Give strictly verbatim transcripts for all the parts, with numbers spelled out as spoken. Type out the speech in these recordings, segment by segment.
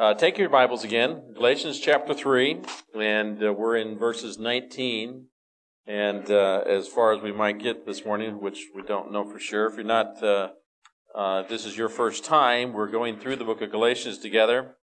Uh, take your Bibles again, Galatians chapter three, and uh, we're in verses nineteen. And uh, as far as we might get this morning, which we don't know for sure, if you're not, uh, uh, this is your first time, we're going through the book of Galatians together.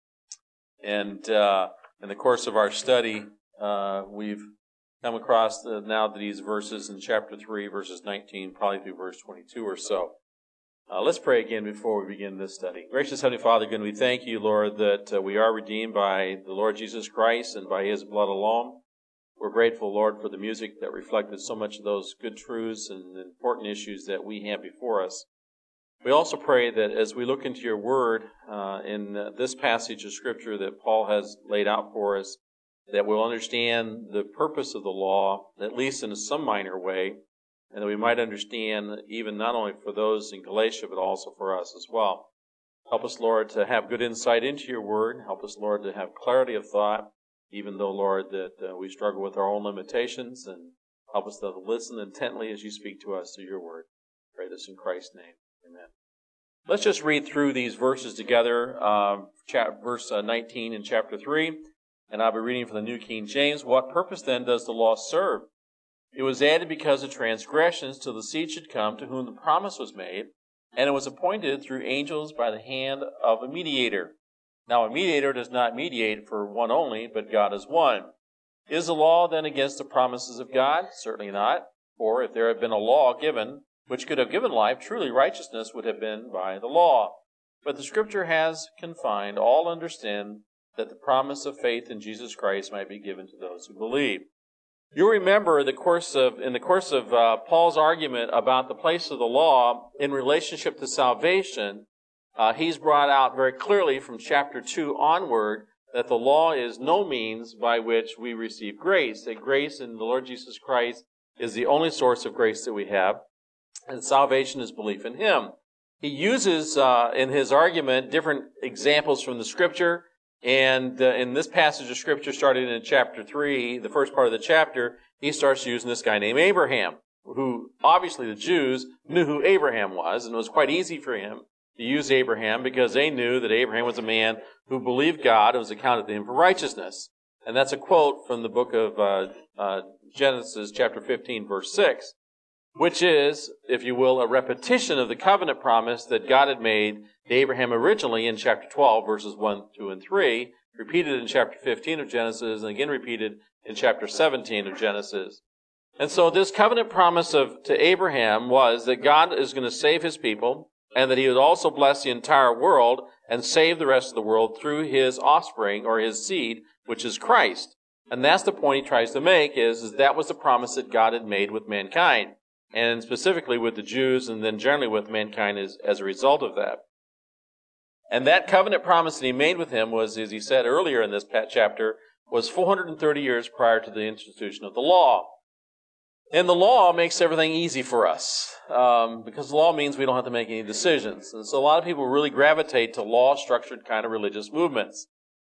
And uh, in the course of our study, uh, we've come across the, now these verses in chapter three, verses nineteen, probably through verse twenty-two or so. Uh, let's pray again before we begin this study. Gracious Heavenly Father, again, we thank you, Lord, that uh, we are redeemed by the Lord Jesus Christ and by His blood alone. We're grateful, Lord, for the music that reflected so much of those good truths and important issues that we have before us. We also pray that as we look into your word uh, in uh, this passage of Scripture that Paul has laid out for us, that we'll understand the purpose of the law, at least in some minor way, and that we might understand even not only for those in Galatia, but also for us as well. Help us, Lord, to have good insight into your word. Help us, Lord, to have clarity of thought, even though, Lord, that uh, we struggle with our own limitations, and help us to listen intently as you speak to us through your word. I pray this in Christ's name. Amen. Let's just read through these verses together, uh, chap- verse uh, nineteen in chapter three, and I'll be reading from the New King James. What purpose then does the law serve? It was added because of transgressions till the seed should come to whom the promise was made, and it was appointed through angels by the hand of a mediator. Now a mediator does not mediate for one only, but God is one. Is the law then against the promises of God? Certainly not. For if there had been a law given, which could have given life, truly righteousness would have been by the law. But the Scripture has confined all under sin, that the promise of faith in Jesus Christ might be given to those who believe. You'll remember the course of, in the course of uh, Paul's argument about the place of the law in relationship to salvation, uh, he's brought out very clearly from chapter two onward that the law is no means by which we receive grace, that grace in the Lord Jesus Christ is the only source of grace that we have, and salvation is belief in Him. He uses uh, in his argument different examples from the Scripture. And uh, in this passage of Scripture, starting in chapter three, the first part of the chapter, he starts using this guy named Abraham, who obviously the Jews knew who Abraham was, and it was quite easy for him to use Abraham because they knew that Abraham was a man who believed God and was accounted to him for righteousness. And that's a quote from the book of uh, uh, Genesis, chapter fifteen, verse six, which is, if you will, a repetition of the covenant promise that God had made to Abraham originally in chapter twelve, verses one, two, and three, repeated in chapter fifteen of Genesis, and again repeated in chapter seventeen of Genesis. And so this covenant promise of to Abraham was that God is going to save His people, and that He would also bless the entire world and save the rest of the world through His offspring, or His seed, which is Christ. And that's the point he tries to make, is, is that was the promise that God had made with mankind, and specifically with the Jews, and then generally with mankind as, as a result of that. And that covenant promise that He made with him was, as he said earlier in this chapter, was four hundred thirty years prior to the institution of the law. And the law makes everything easy for us, um, because the law means we don't have to make any decisions. And so a lot of people really gravitate to law-structured kind of religious movements.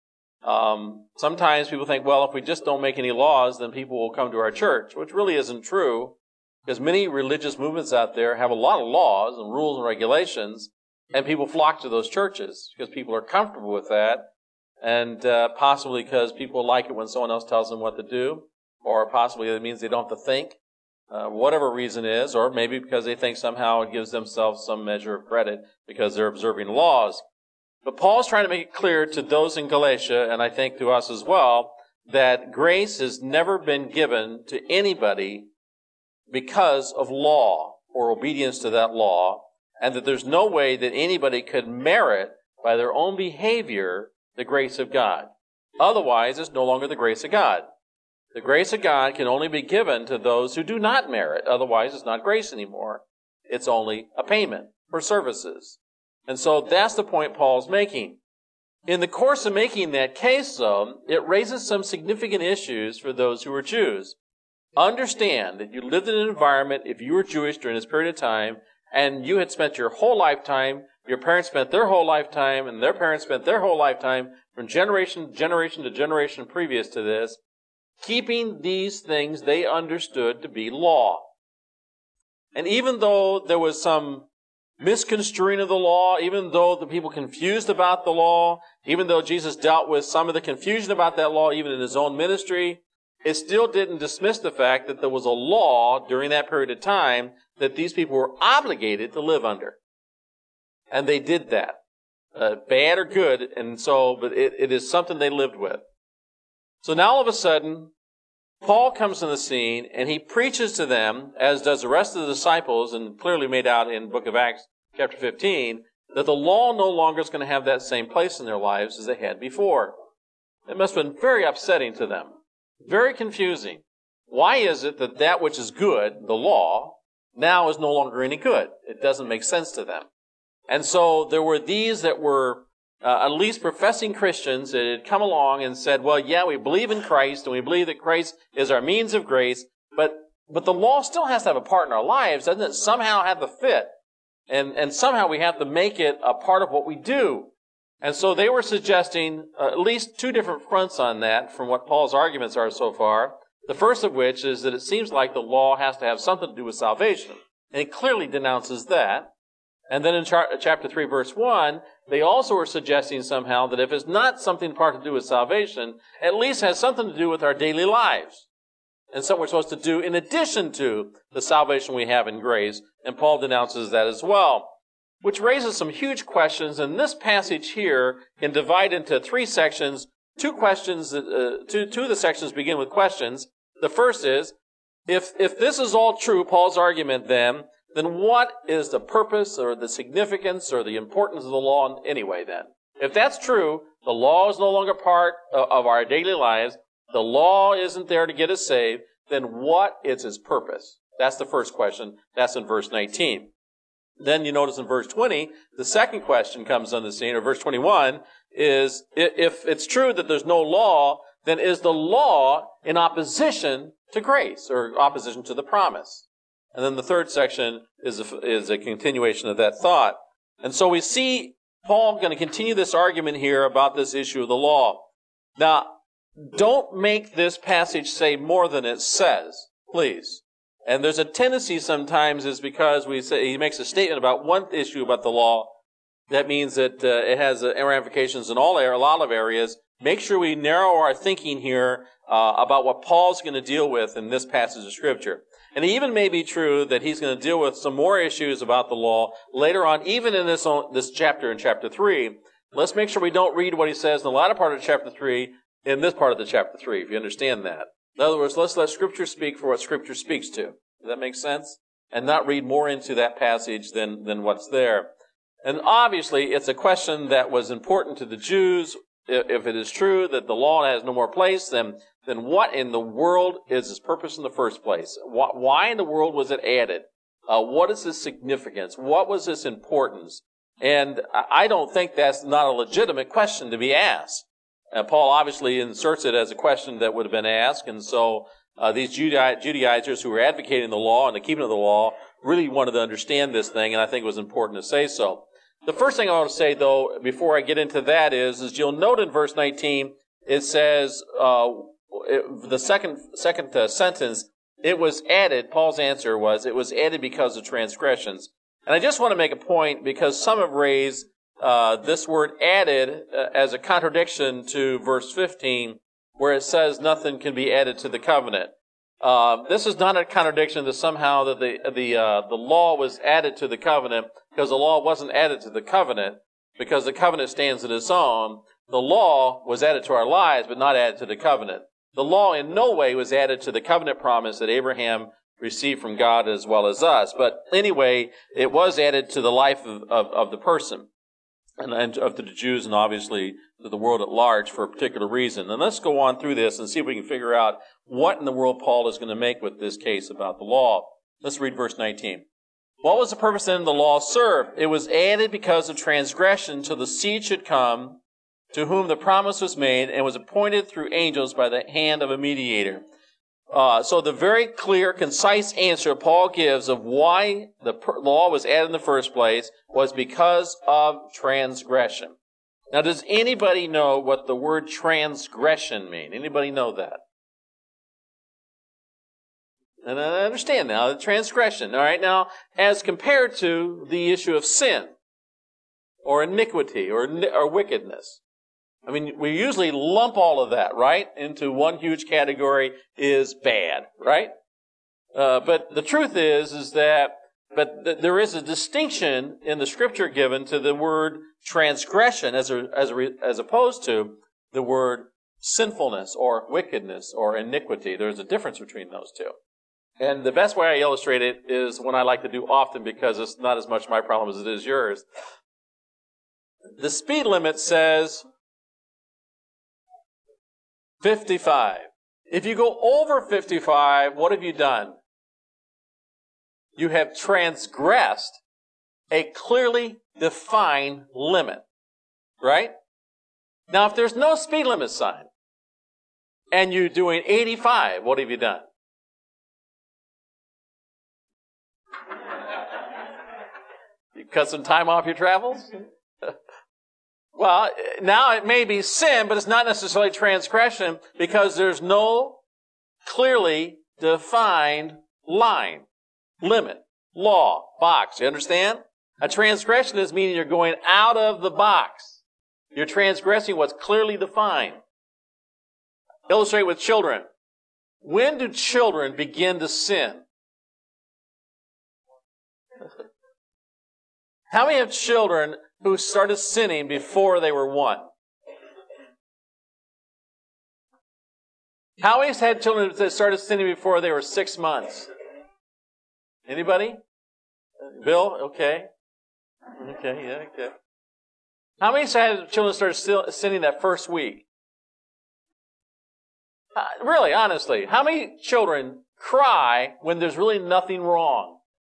Um, sometimes people think, well, if we just don't make any laws, then people will come to our church, which really isn't true. Because many religious movements out there have a lot of laws and rules and regulations, and people flock to those churches because people are comfortable with that, and uh, possibly because people like it when someone else tells them what to do, or possibly it means they don't have to think, uh, whatever reason is, or maybe because they think somehow it gives themselves some measure of credit because they're observing laws. But Paul's trying to make it clear to those in Galatia, and I think to us as well, that grace has never been given to anybody because of law or obedience to that law, and that there's no way that anybody could merit by their own behavior the grace of God. Otherwise, it's no longer the grace of God. The grace of God can only be given to those who do not merit. Otherwise, it's not grace anymore. It's only a payment for services. And so that's the point Paul's making. In the course of making that case, though, it raises some significant issues for those who are Jews. Understand that you lived in an environment, if you were Jewish during this period of time, and you had spent your whole lifetime, your parents spent their whole lifetime, and their parents spent their whole lifetime, from generation to generation to generation previous to this, keeping these things they understood to be law. And even though there was some misconstruing of the law, even though the people confused about the law, even though Jesus dealt with some of the confusion about that law even in his own ministry, it still didn't dismiss the fact that there was a law during that period of time that these people were obligated to live under. And they did that. Uh, bad or good, and so, but it, it is something they lived with. So now all of a sudden, Paul comes on the scene, and he preaches to them, as does the rest of the disciples, and clearly made out in the book of Acts, chapter fifteen, that the law no longer is going to have that same place in their lives as they had before. It must have been very upsetting to them, very confusing. Why is it that that which is good, the law, now is no longer any good? It doesn't make sense to them. And so there were these that were uh, at least professing Christians that had come along and said, well, yeah, we believe in Christ, and we believe that Christ is our means of grace, but but the law still has to have a part in our lives. Doesn't it somehow have to fit? And, and somehow we have to make it a part of what we do. And so they were suggesting uh, at least two different fronts on that from what Paul's arguments are so far. The first of which is that it seems like the law has to have something to do with salvation. And he clearly denounces that. And then in chapter three, verse one, they also are suggesting somehow that if it's not something part to do with salvation, at least has something to do with our daily lives. And something we're supposed to do in addition to the salvation we have in grace. And Paul denounces that as well. Which raises some huge questions. And this passage here can divide into three sections. Two questions, uh, two, two of the sections begin with questions. The first is, if, if this is all true, Paul's argument then, then what is the purpose or the significance or the importance of the law anyway then? If that's true, the law is no longer part of our daily lives, the law isn't there to get us saved, then what is its purpose? That's the first question. That's in verse nineteen. Then you notice in verse twenty, the second question comes on the scene, or verse twenty-one, is if it's true that there's no law, then is the law in opposition to grace or opposition to the promise? And then the third section is a, is a continuation of that thought. And so we see Paul going to continue this argument here about this issue of the law. Now, don't make this passage say more than it says, please. And there's a tendency sometimes is because we say he makes a statement about one issue about the law. That means that uh, it has uh, ramifications in all a lot of areas. Make sure we narrow our thinking here uh, about what Paul's going to deal with in this passage of Scripture. And it even may be true that he's going to deal with some more issues about the law later on, even in this this chapter, in chapter three. Let's make sure we don't read what he says in the latter part of chapter three in this part of the chapter three, if you understand that. In other words, let's let Scripture speak for what Scripture speaks to. Does that make sense? And not read more into that passage than, than what's there. And obviously, it's a question that was important to the Jews. If it is true that the law has no more place, then, then what in the world is its purpose in the first place? Why in the world was it added? Uh, what is its significance? What was its importance? And I don't think that's not a legitimate question to be asked. Uh, Paul obviously inserts it as a question that would have been asked, and so uh, these Judai- Judaizers who were advocating the law and the keeping of the law really wanted to understand this thing, and I think it was important to say so. The first thing I want to say, though, before I get into that is, is you'll note in verse nineteen, it says, uh, it, the second second uh, sentence, it was added, Paul's answer was, it was added because of transgressions. And I just want to make a point, because some have raised uh, this word added uh, as a contradiction to verse fifteen, where it says nothing can be added to the covenant. Uh, this is not a contradiction that somehow that the the uh, the law was added to the covenant, because the law wasn't added to the covenant, because the covenant stands on its own. The law was added to our lives, but not added to the covenant. The law in no way was added to the covenant promise that Abraham received from God as well as us. But anyway, it was added to the life of, of, of the person, and, and of the Jews, and obviously to the world at large for a particular reason. And let's go on through this and see if we can figure out what in the world Paul is going to make with this case about the law. Let's read verse nineteen. What was the purpose then of the law served? It was added because of transgression till the seed should come, to whom the promise was made, and was appointed through angels by the hand of a mediator. Uh, so the very clear, concise answer Paul gives of why the law was added in the first place was because of transgression. Now, does anybody know what the word transgression mean? Anybody know that? And I understand now the transgression. All right, now as compared to the issue of sin or iniquity or, or wickedness. I mean, we usually lump all of that, right, into one huge category is bad, right? Uh, but the truth is, is that, but th- there is a distinction in the Scripture given to the word transgression as a, as a, as opposed to the word sinfulness or wickedness or iniquity. There's a difference between those two. And the best way I illustrate it is one I like to do often because it's not as much my problem as it is yours. The speed limit says fifty-five. If you go over fifty-five, what have you done? You have transgressed a clearly defined limit, right? Now, if there's no speed limit sign and you're doing eighty-five, what have you done? You cut some time off your travels? Well, now it may be sin, but it's not necessarily transgression because there's no clearly defined line, limit, law, box. You understand? A transgression is meaning you're going out of the box. You're transgressing what's clearly defined. Illustrate with children. When do children begin to sin? How many have children who started sinning before they were one? How many had children that started sinning before they were six months? Anybody? Bill? Okay. Okay, yeah, okay. How many had children started sinning that first week? Uh, really, honestly, how many children cry when there's really nothing wrong?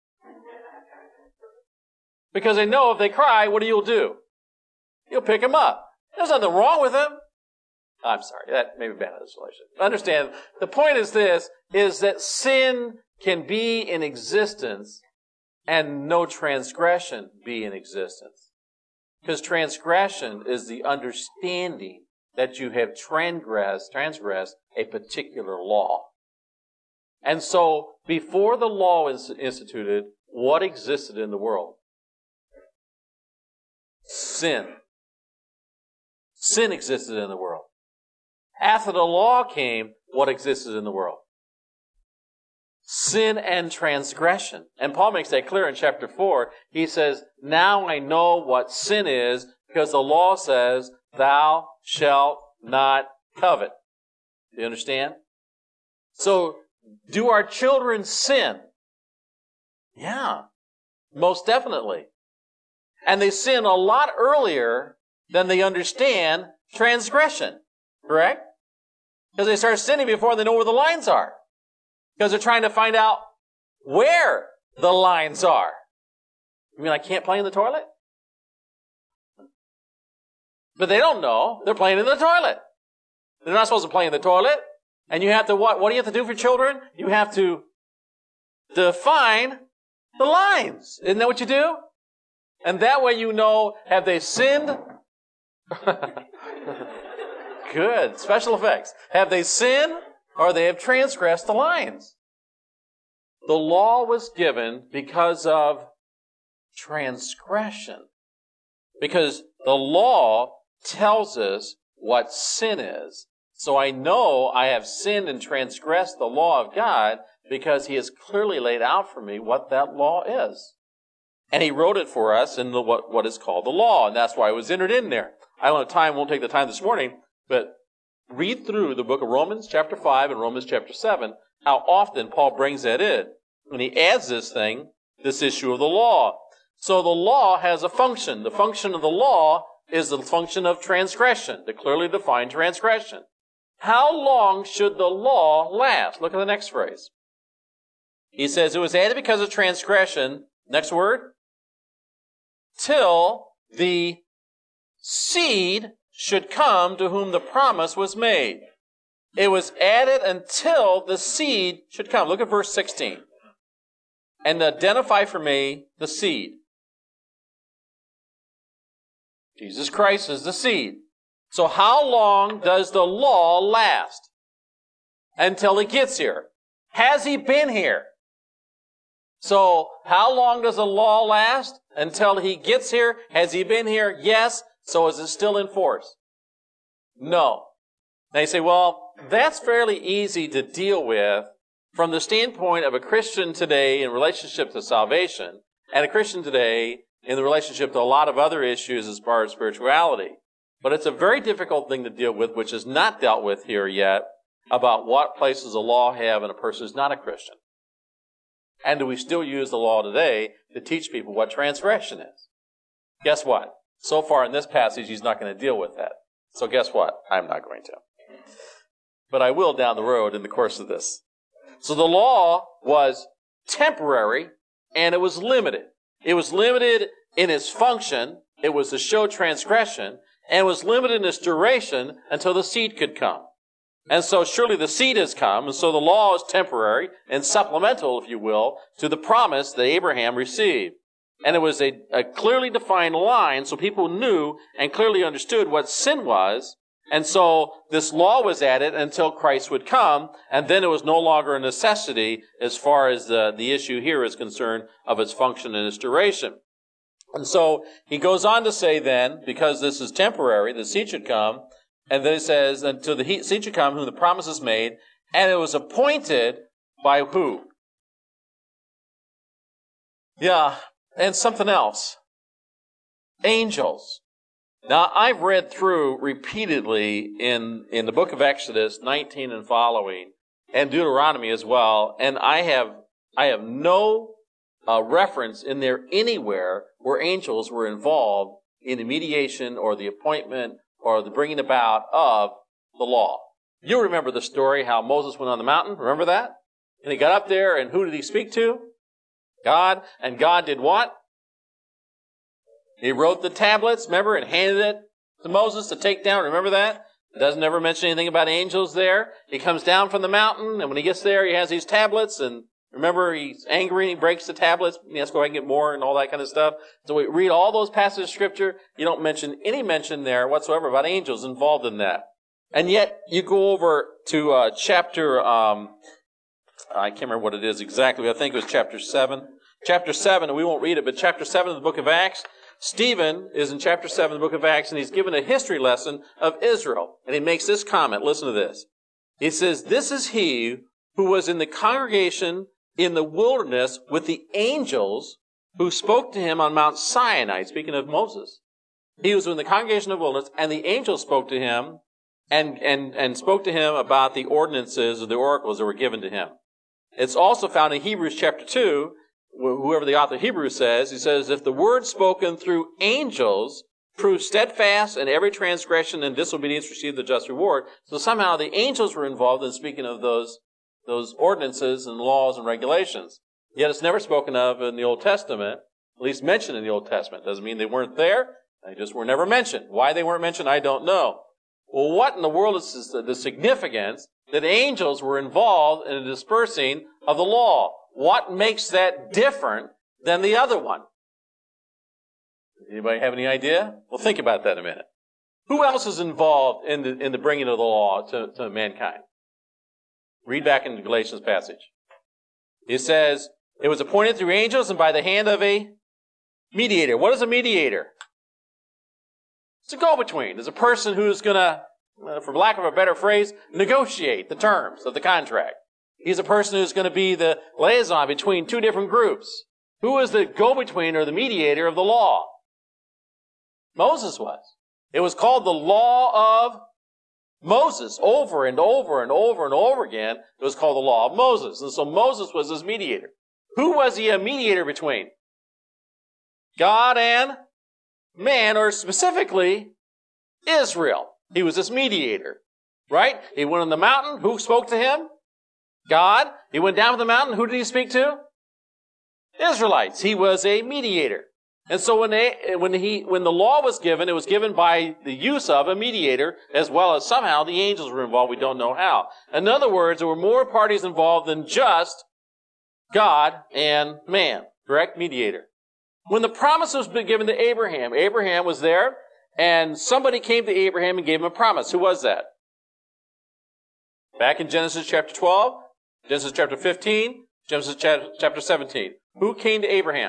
Because they know if they cry, what do you do? You'll pick them up. There's nothing wrong with them. I'm sorry, that may be bad illustration. Understand, the point is this, is that sin can be in existence and no transgression be in existence. Because transgression is the understanding that you have transgressed, transgressed a particular law. And so, before the law is instituted, what existed in the world? Sin. Sin existed in the world. After the law came, what existed in the world? Sin and transgression. And Paul makes that clear in chapter four. He says, now I know what sin is because the law says, thou shalt not covet. Do you understand? So, do our children sin? Yeah, most definitely. And they sin a lot earlier than they understand transgression. Correct? Because they start sinning before they know where the lines are. Because they're trying to find out where the lines are. You mean I can't play in the toilet? But they don't know. They're playing in the toilet. They're not supposed to play in the toilet. And you have to, what? What do you have to do for children? You have to define the lines. Isn't that what you do? And that way you know, have they sinned? Good. Special effects. Have they sinned or they have transgressed the lines? The law was given because of transgression. Because the law tells us what sin is. So I know I have sinned and transgressed the law of God because He has clearly laid out for me what that law is. And He wrote it for us in the, what, what is called the law, and that's why it was entered in there. I don't have time, won't take the time this morning, but read through the book of Romans chapter five and Romans chapter seven, how often Paul brings that in. And he adds this thing, this issue of the law. So the law has a function. The function of the law is the function of transgression, the clearly defined transgression. How long should the law last? Look at the next phrase. He says, it was added because of transgression. Next word. Till the seed should come to whom the promise was made. It was added until the seed should come. Look at verse sixteen. And identify for me the seed. Jesus Christ is the seed. So how long does the law last? Until it gets here. Has he been here? So how long does the law last? Until he gets here? Has he been here? Yes. So is it still in force? No. Now you say, well, that's fairly easy to deal with from the standpoint of a Christian today in relationship to salvation and a Christian today in the relationship to a lot of other issues as far as spirituality. But it's a very difficult thing to deal with, which is not dealt with here yet, about what place does the law have in a person who's not a Christian. And do we still use the law today to teach people what transgression is? Guess what? So far in this passage, he's not going to deal with that. So guess what? I'm not going to. But I will down the road in the course of this. So the law was temporary and it was limited. It was limited in its function. It was to show transgression, and it was limited in its duration until the seed could come. And so surely the seed has come, and so the law is temporary and supplemental, if you will, to the promise that Abraham received. And it was a, a clearly defined line, so people knew and clearly understood what sin was. And so this law was added until Christ would come, and then it was no longer a necessity as far as the, the issue here is concerned of its function and its duration. And so he goes on to say then, because this is temporary, the seed should come, and then he says, until the seed should come, whom the promise is made, and it was appointed by who? Yeah, and something else. Angels. Now, I've read through repeatedly in, in the book of Exodus nineteen and following, and Deuteronomy as well, and I have I have no uh, reference in there anywhere where angels were involved in the mediation or the appointment or the bringing about of the law. You remember the story how Moses went on the mountain, remember that? And he got up there, and who did he speak to? God. And God did what? He wrote the tablets, remember, and handed it to Moses to take down. Remember that? It doesn't ever mention anything about angels there. He comes down from the mountain, and when he gets there, he has these tablets, and remember, he's angry, and he breaks the tablets. He has to go ahead and get more and all that kind of stuff. So we read all those passages of Scripture. You don't mention any mention there whatsoever about angels involved in that. And yet, you go over to uh, chapter, um, I can't remember what it is exactly. I think it was chapter seven. Chapter seven, and we won't read it, but chapter seven of the book of Acts. Stephen is in chapter seven of the book of Acts, and he's given a history lesson of Israel. And he makes this comment. Listen to this. He says, "This is he who was in the congregation in the wilderness with the angels who spoke to him on Mount Sinai," speaking of Moses. He was in the congregation of the wilderness, and the angels spoke to him and, and, and spoke to him about the ordinances or the oracles that were given to him. It's also found in Hebrews chapter two, whoever the author of Hebrews says, he says, "If the word spoken through angels proved steadfast, and every transgression and disobedience received the just reward." So somehow the angels were involved in speaking of those those ordinances and laws and regulations. Yet it's never spoken of in the Old Testament, at least mentioned in the Old Testament. Doesn't mean they weren't there. They just were never mentioned. Why they weren't mentioned, I don't know. Well, what in the world is the significance that angels were involved in the dispersing of the law? What makes that different than the other one? Anybody have any idea? Well, think about that in a minute. Who else is involved in the, in the bringing of the law to, to mankind? Read back in the Galatians passage. It says, "It was appointed through angels and by the hand of a mediator." What is a mediator? It's a go-between. It's a person who's going to, for lack of a better phrase, negotiate the terms of the contract. He's a person who's going to be the liaison between two different groups. Who is the go-between or the mediator of the law? Moses was. It was called the law of Moses over and over and over and over again. It was called the law of Moses. And so Moses was his mediator. Who was he a mediator between? God and man, or specifically Israel. He was this mediator, right? He went on the mountain. Who spoke to him? God. He went down to the mountain. Who did he speak to? Israelites. He was a mediator. And so when they, when he, when the law was given, it was given by the use of a mediator, as well as somehow the angels were involved. We don't know how. In other words, there were more parties involved than just God and man. Correct? Mediator. When the promise was given to Abraham, Abraham was there, and somebody came to Abraham and gave him a promise. Who was that? Back in Genesis chapter twelve, Genesis chapter fifteen, Genesis chapter seventeen. Who came to Abraham?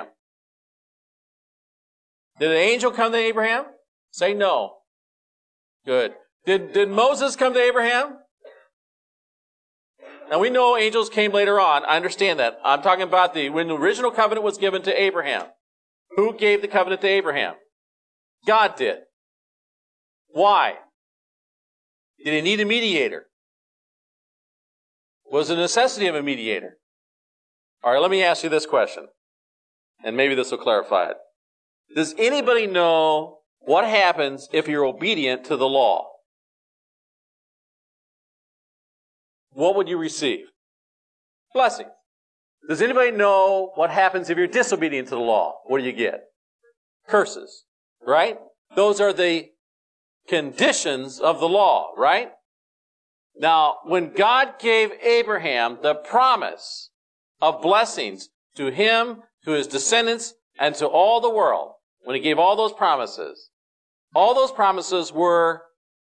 Did an angel come to Abraham? Say no. Good. Did, did Moses come to Abraham? Now we know angels came later on. I understand that. I'm talking about the when the original covenant was given to Abraham. Who gave the covenant to Abraham? God did. Why? Did he need a mediator? Was the necessity of a mediator? All right, let me ask you this question, and maybe this will clarify it. Does anybody know what happens if you're obedient to the law? What would you receive? Blessing. Does anybody know what happens if you're disobedient to the law? What do you get? Curses. Right? Those are the conditions of the law, right? Now, when God gave Abraham the promise of blessings to him, to his descendants, and to all the world, when he gave all those promises, all those promises were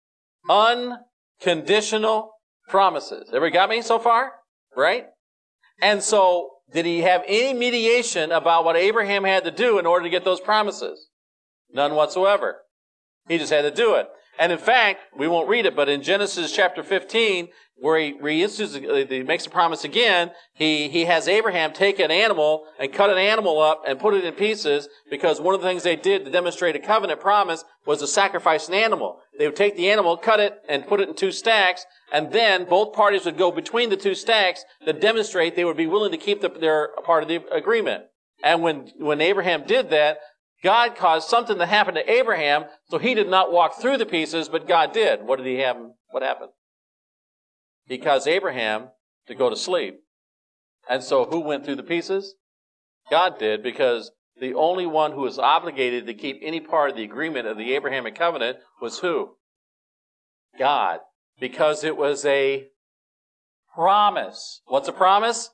unconditional promises. Everybody got me so far? Right? And so, did he have any mediation about what Abraham had to do in order to get those promises? None whatsoever. He just had to do it. And in fact, we won't read it, but in Genesis chapter fifteen, where he reinstitutes, he makes a promise again, he, he has Abraham take an animal and cut an animal up and put it in pieces, because one of the things they did to demonstrate a covenant promise was to sacrifice an animal. They would take the animal, cut it, and put it in two stacks, and then both parties would go between the two stacks to demonstrate they would be willing to keep the, their part of the agreement. And when, when Abraham did that, God caused something to happen to Abraham, so he did not walk through the pieces, but God did. What did he have? What happened? He caused Abraham to go to sleep. And so who went through the pieces? God did, because the only one who was obligated to keep any part of the agreement of the Abrahamic covenant was who? God. Because it was a promise. What's a promise?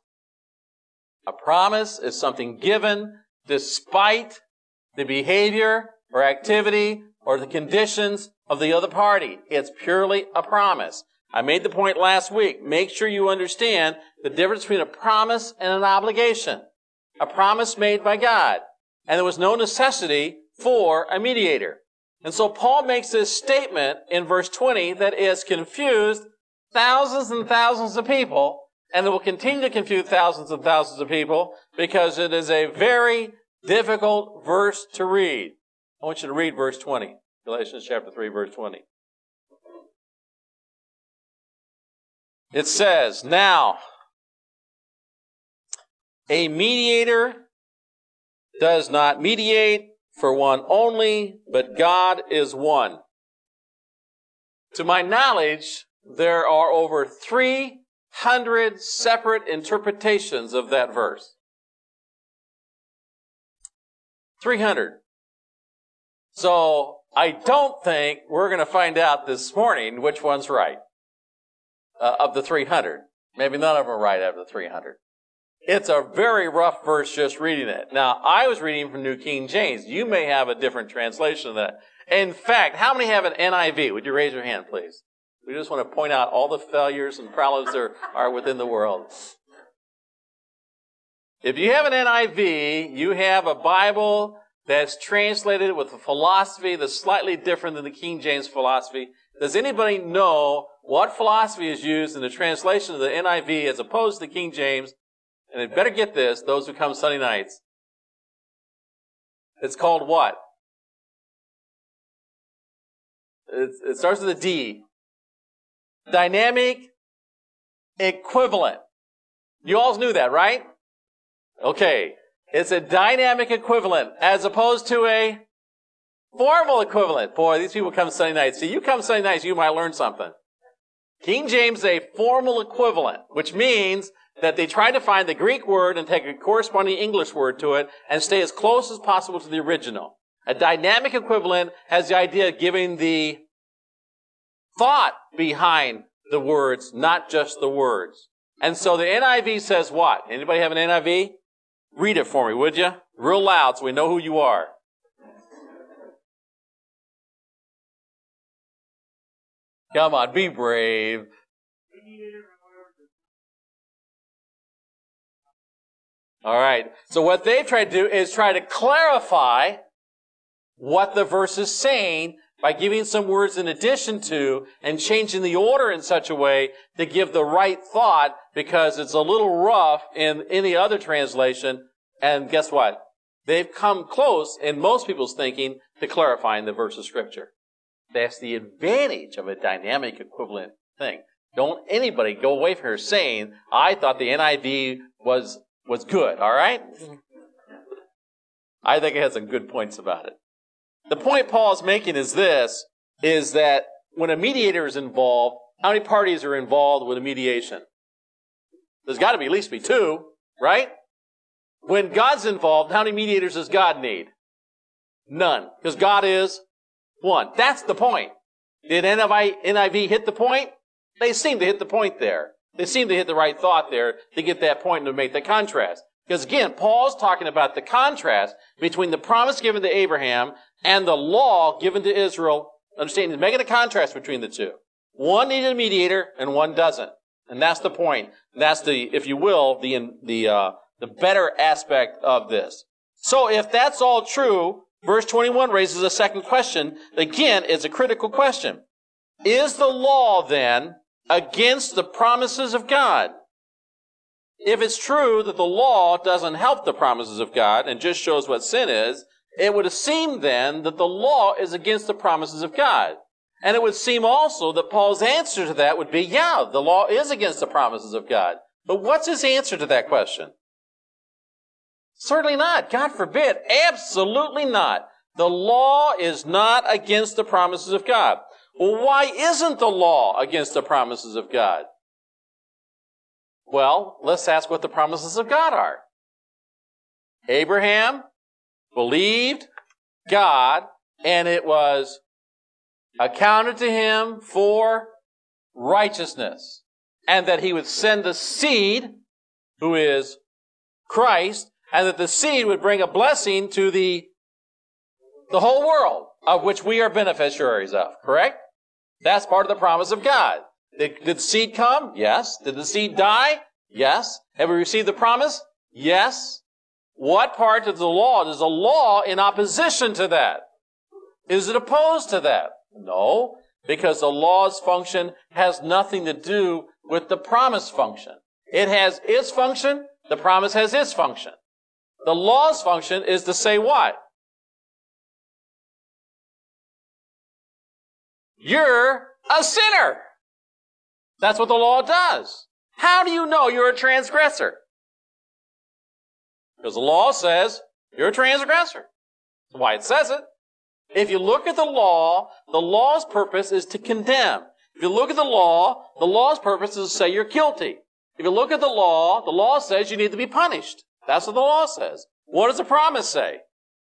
A promise is something given despite the behavior or activity or the conditions of the other party. It's purely a promise. I made the point last week. Make sure you understand the difference between a promise and an obligation. A promise made by God. And there was no necessity for a mediator. And so Paul makes this statement in verse twenty that is confused thousands and thousands of people, and it will continue to confuse thousands and thousands of people because it is a very difficult verse to read. I want you to read verse twenty. Galatians chapter three, verse twenty. It says, "Now, a mediator does not mediate for one only, but God is one." To my knowledge, there are over three hundred separate interpretations of that verse. three hundred. So I don't think we're going to find out this morning which one's right uh, of the three hundred. Maybe none of them are right out of the three hundred. It's a very rough verse just reading it. Now, I was reading from New King James. You may have a different translation of that. In fact, how many have an N I V? Would you raise your hand, please? We just want to point out all the failures and problems there are within the world. If you have an N I V, you have a Bible that's translated with a philosophy that's slightly different than the King James philosophy. Does anybody know what philosophy is used in the translation of the N I V as opposed to the King James? And it better get this, those who come Sunday nights. It's called what? It, it starts with a D. Dynamic equivalent. You all knew that, right? Okay. It's a dynamic equivalent as opposed to a formal equivalent. Boy, these people come Sunday nights. See, you come Sunday nights, you might learn something. King James is a formal equivalent, which means that they try to find the Greek word and take a corresponding English word to it and stay as close as possible to the original. A dynamic equivalent has the idea of giving the thought behind the words, not just the words. And so the N I V says what? Anybody have an N I V? Read it for me, would you? Real loud so we know who you are. Come on, be brave. All right. So what they've tried to do is try to clarify what the verse is saying by giving some words in addition to and changing the order in such a way to give the right thought, because it's a little rough in any other translation. And guess what? They've come close in most people's thinking to clarifying the verse of Scripture. That's the advantage of a dynamic equivalent thing. Don't anybody go away from here saying, I thought the N I V was was good, all right? I think it has some good points about it. The point Paul is making is this, is that when a mediator is involved, how many parties are involved with a mediation? There's got to be at least be two, right? When God's involved, how many mediators does God need? None, because God is one. That's the point. Did N I V hit the point? They seem to hit the point there. They seem to hit the right thought there to get that point and to make the contrast. Because again, Paul's talking about the contrast between the promise given to Abraham and the law given to Israel. Understand, he's making a contrast between the two. One needed a mediator and one doesn't. And that's the point. That's the, if you will, the, the, uh, the better aspect of this. So if that's all true, verse twenty-one raises a second question. Again, it's a critical question. Is the law then against the promises of God? If it's true that the law doesn't help the promises of God and just shows what sin is, it would seem then that the law is against the promises of God. And it would seem also that Paul's answer to that would be, yeah, the law is against the promises of God. But what's his answer to that question? Certainly not. God forbid. Absolutely not. The law is not against the promises of God. Well, why isn't the law against the promises of God? Well, let's ask what the promises of God are. Abraham believed God, and it was accounted to him for righteousness, and that he would send the seed, who is Christ, and that the seed would bring a blessing to the, the whole world, of which we are beneficiaries of, correct? That's part of the promise of God. Did, did the seed come? Yes. Did the seed die? Yes. Have we received the promise? Yes. What part of the law? Is the law in opposition to that? Is it opposed to that? No, because the law's function has nothing to do with the promise function. It has its function. The promise has its function. The law's function is to say what? You're a sinner. That's what the law does. How do you know you're a transgressor? Because the law says you're a transgressor. That's why it says it. If you look at the law, the law's purpose is to condemn. If you look at the law, the law's purpose is to say you're guilty. If you look at the law, the law says you need to be punished. That's what the law says. What does the promise say?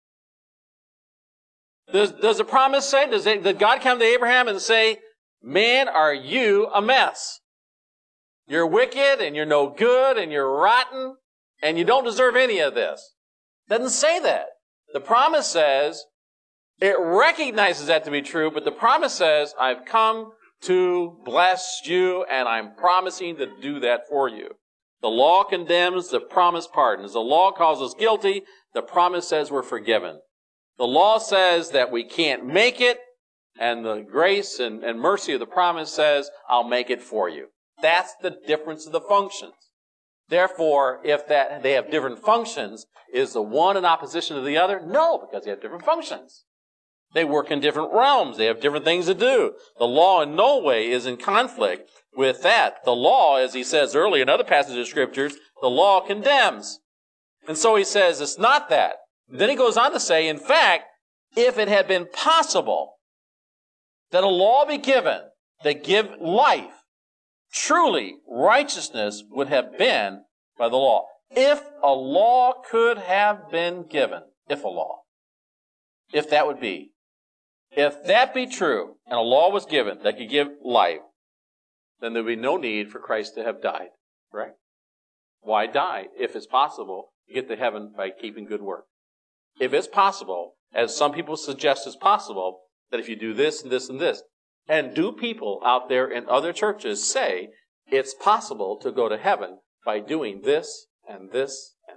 Does, does the promise say, does it, did God come to Abraham and say, man, are you a mess? You're wicked and you're no good and you're rotten and you don't deserve any of this. It doesn't say that. The promise says, it recognizes that to be true, but the promise says, I've come to bless you and I'm promising to do that for you. The law condemns, the promise pardons. The law calls us guilty, the promise says we're forgiven. The law says that we can't make it, and the grace and, and mercy of the promise says, I'll make it for you. That's the difference of the functions. Therefore, if that they have different functions, is the one in opposition to the other? No, because they have different functions. They work in different realms. They have different things to do. The law in no way is in conflict with that. The law, as he says earlier in other passages of Scriptures, the law condemns. And so he says it's not that. Then he goes on to say, in fact, if it had been possible that a law be given that give life, truly righteousness would have been by the law. If a law could have been given, if a law, if that would be, if that be true, and a law was given that could give life, then there would be no need for Christ to have died, right? Why die if it's possible to get to heaven by keeping good work? If it's possible, as some people suggest is possible, that if you do this and this and this, and do people out there in other churches say it's possible to go to heaven by doing this and this and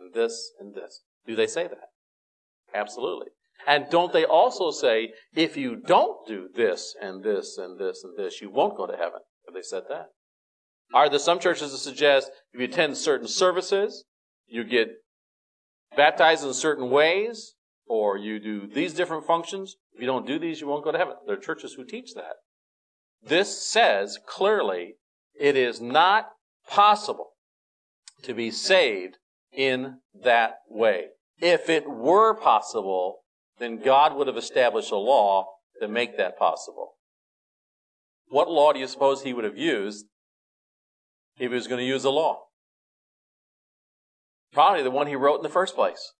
and this and this. Do they say that? Absolutely. And don't they also say, if you don't do this and this and this and this, you won't go to heaven? Have they said that? Are there some churches that suggest if you attend certain services, you get baptized in certain ways, or you do these different functions, if you don't do these, you won't go to heaven? There are churches who teach that. This says clearly it is not possible to be saved in that way. If it were possible, then God would have established a law to make that possible. What law do you suppose he would have used if he was going to use a law? Probably the one he wrote in the first place.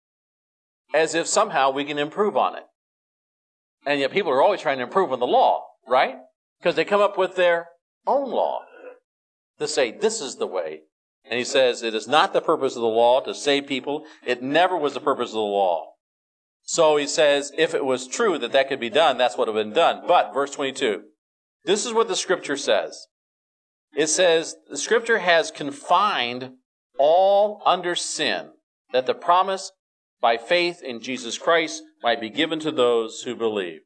As if somehow we can improve on it. And yet people are always trying to improve on the law, right? Because they come up with their own law to say, this is the way. And he says, it is not the purpose of the law to save people. It never was the purpose of the law. So he says, if it was true that that could be done, that's what would have been done. But, verse twenty-two, this is what the Scripture says. It says, the Scripture has confined all under sin, that the promise by faith in Jesus Christ might be given to those who believe.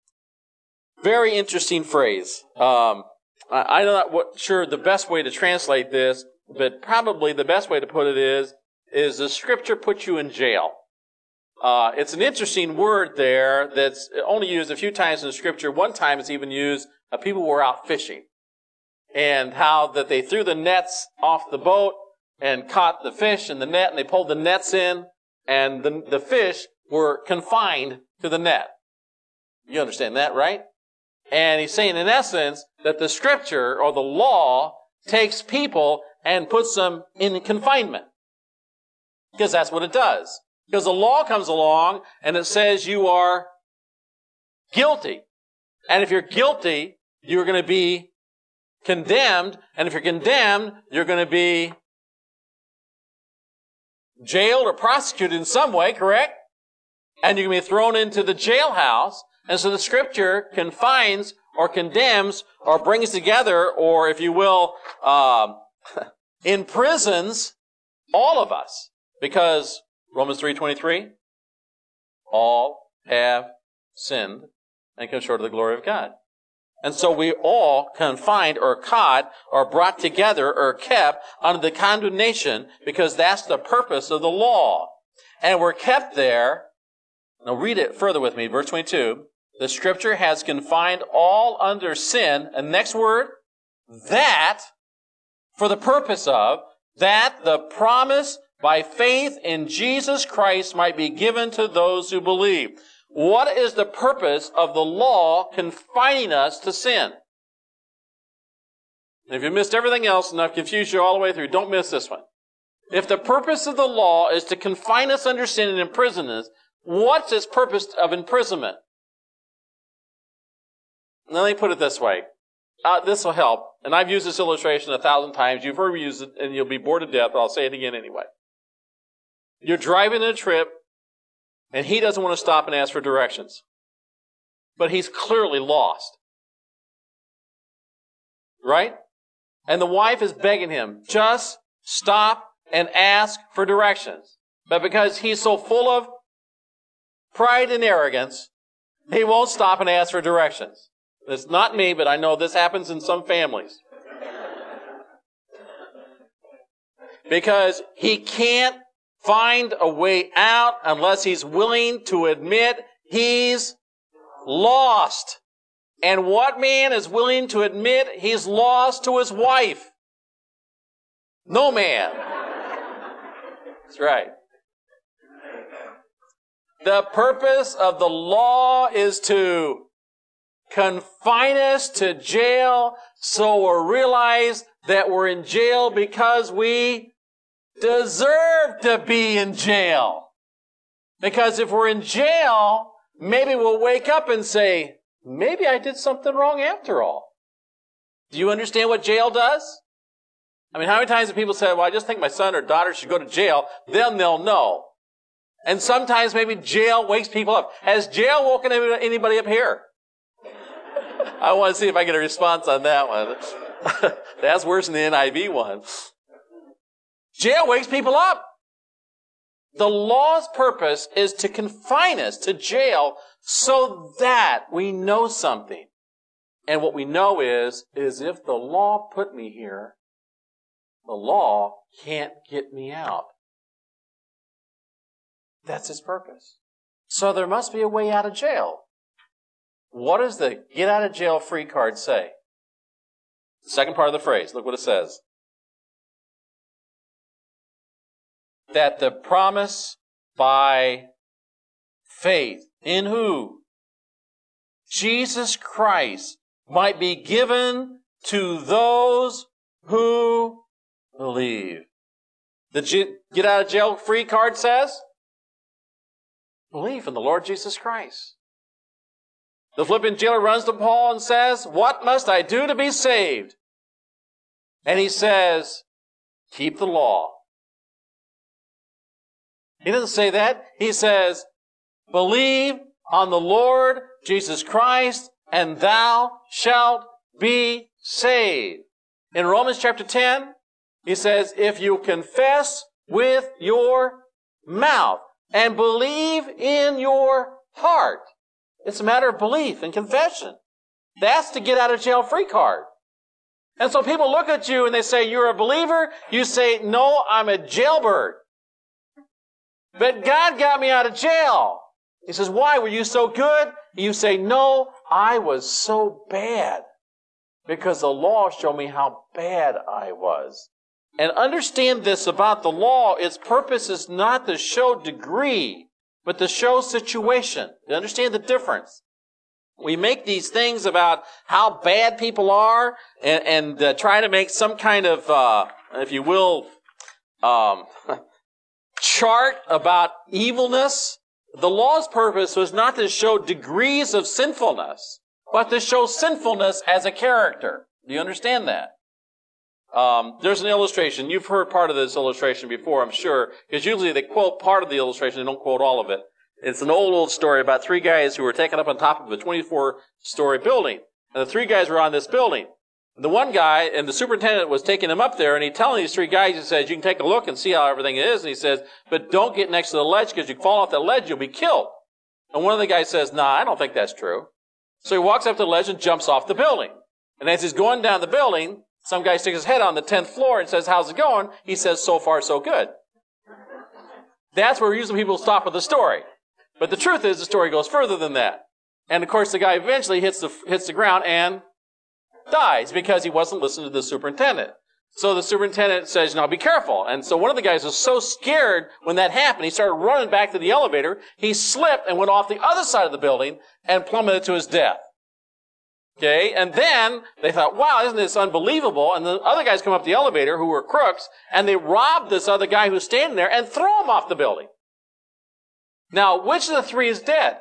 Very interesting phrase. Um, I, I'm not what, sure the best way to translate this, but probably the best way to put it is, is the Scripture puts you in jail. Uh, it's an interesting word there that's only used a few times in the Scripture. One time it's even used, uh, people were out fishing. And how that they threw the nets off the boat and caught the fish in the net, and they pulled the nets in, and the, the fish were confined to the net. You understand that, right? And he's saying, in essence, that the Scripture, or the law, takes people and puts them in confinement. Because that's what it does. Because the law comes along, and it says you are guilty. And if you're guilty, you're going to be condemned. And if you're condemned, you're going to be jailed or prosecuted in some way, correct? And you're going to be thrown into the jailhouse. And so the Scripture confines or condemns or brings together, or if you will, um, imprisons all of us. Because Romans three twenty-three, all have sinned and come short of the glory of God. And so we all confined or caught or brought together or kept under the condemnation, because that's the purpose of the law. And we're kept there. Now read it further with me, verse twenty-two. The Scripture has confined all under sin, and next word, that, for the purpose of, that the promise by faith in Jesus Christ might be given to those who believe. What is the purpose of the law confining us to sin? And if you missed everything else and I've confused you all the way through, don't miss this one. If the purpose of the law is to confine us under sin and imprison us, what's its purpose of imprisonment? Now, let me put it this way. Uh, this will help. And I've used this illustration a thousand times. You've heard me use it, and you'll be bored to death, but I'll say it again anyway. You're driving a trip, and he doesn't want to stop and ask for directions. But he's clearly lost. Right? And the wife is begging him, just stop and ask for directions. But because he's so full of pride and arrogance, he won't stop and ask for directions. It's not me, but I know this happens in some families. Because he can't find a way out unless he's willing to admit he's lost. And what man is willing to admit he's lost to his wife? No man. That's right. The purpose of the law is to confine us to jail, so we'll realize that we're in jail because we deserve to be in jail. Because if we're in jail, maybe we'll wake up and say, maybe I did something wrong after all. Do you understand what jail does? I mean, how many times have people said, well, I just think my son or daughter should go to jail, then they'll know. And sometimes maybe jail wakes people up. Has jail woken anybody up here? I want to see if I get a response on that one. That's worse than the N I V one. Jail wakes people up. The law's purpose is to confine us to jail so that we know something. And what we know is, is if the law put me here, the law can't get me out. That's its purpose. So there must be a way out of jail. What does the get out of jail free card say? The second part of the phrase, look what it says. That the promise by faith in who? Jesus Christ might be given to those who believe. The get out of jail free card says, believe in the Lord Jesus Christ. The Philippian jailer runs to Paul and says, what must I do to be saved? And he says, keep the law. He doesn't say that. He says, believe on the Lord Jesus Christ, and thou shalt be saved. In Romans chapter ten, he says, if you confess with your mouth and believe in your heart. It's a matter of belief and confession. That's the get out of jail free card. And so people look at you and they say, you're a believer. You say, no, I'm a jailbird. But God got me out of jail. He says, why? Were you so good? You say, no, I was so bad. Because the law showed me how bad I was. And understand this about the law. Its purpose is not to show degree, but to show situation. You understand the difference? We make these things about how bad people are and, and uh, try to make some kind of, uh, if you will, um, chart about evilness. The law's purpose was not to show degrees of sinfulness, but to show sinfulness as a character. Do you understand that? Um, there's an illustration. You've heard part of this illustration before, I'm sure, because usually they quote part of the illustration, they don't quote all of it. It's an old, old story about three guys who were taken up on top of a twenty-four story building. And the three guys were on this building. The one guy, and the superintendent was taking him up there, and he telling these three guys, he says, you can take a look and see how everything is. And he says, but don't get next to the ledge, because you fall off the ledge, you'll be killed. And one of the guys says, nah, I don't think that's true. So he walks up to the ledge and jumps off the building. And as he's going down the building, some guy sticks his head on the tenth floor and says, how's it going? He says, so far, so good. That's where usually people stop with the story. But the truth is, the story goes further than that. And of course, the guy eventually hits the, hits the ground and dies because he wasn't listening to the superintendent. So the superintendent says, now be careful. And so one of the guys was so scared when that happened, he started running back to the elevator. He slipped and went off the other side of the building and plummeted to his death. Okay, and then they thought, wow, isn't this unbelievable? And the other guys come up the elevator who were crooks, and they rob this other guy who's standing there and throw him off the building. Now, which of the three is dead?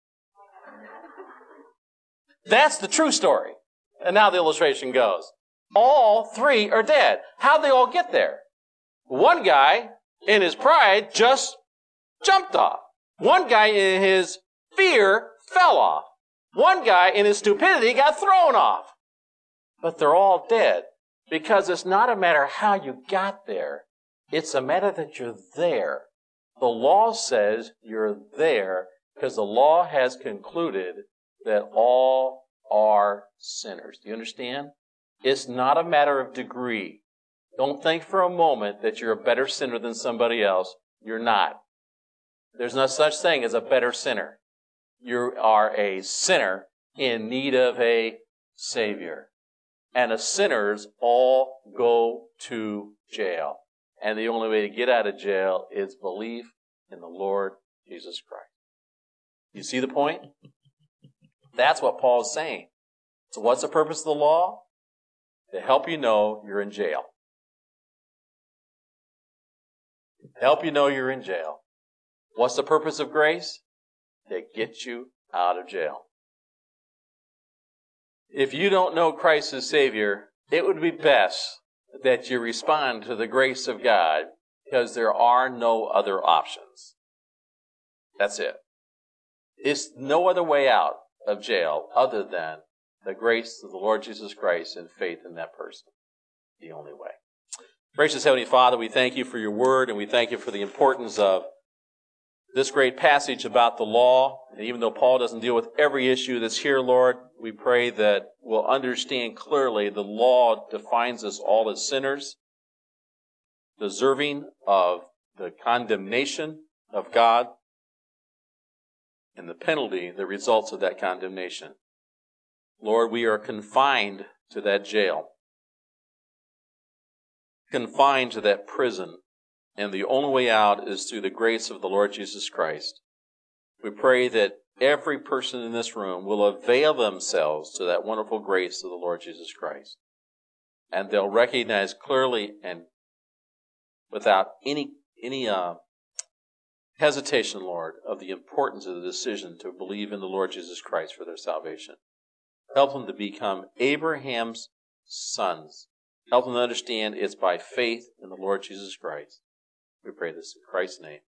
That's the true story. And now the illustration goes. All three are dead. How'd they all get there? One guy, in his pride, just jumped off. One guy, in his fear, fell off. One guy, in his stupidity, got thrown off. But they're all dead. Because it's not a matter how you got there. It's a matter that you're there. The law says you're there because the law has concluded that all are sinners. Do you understand? It's not a matter of degree. Don't think for a moment that you're a better sinner than somebody else. You're not. There's no such thing as a better sinner. You are a sinner in need of a Savior. And the sinners all go to jail. And the only way to get out of jail is belief in the Lord Jesus Christ. You see the point? That's what Paul is saying. So what's the purpose of the law? To help you know you're in jail. Help you know you're in jail. What's the purpose of grace? To get you out of jail. If you don't know Christ as Savior, it would be best that you respond to the grace of God, because there are no other options. That's it. It's no other way out of jail other than the grace of the Lord Jesus Christ and faith in that person. The only way. Gracious Heavenly Father, we thank you for your word, and we thank you for the importance of this great passage about the law. And even though Paul doesn't deal with every issue that's here, Lord, we pray that we'll understand clearly the law defines us all as sinners, deserving of the condemnation of God and the penalty that results of that condemnation. Lord, we are confined to that jail, confined to that prison, and the only way out is through the grace of the Lord Jesus Christ. We pray that every person in this room will avail themselves to that wonderful grace of the Lord Jesus Christ. And they'll recognize clearly and without any any uh, hesitation, Lord, of the importance of the decision to believe in the Lord Jesus Christ for their salvation. Help them to become Abraham's sons. Help them to understand it's by faith in the Lord Jesus Christ. We pray this in Christ's name.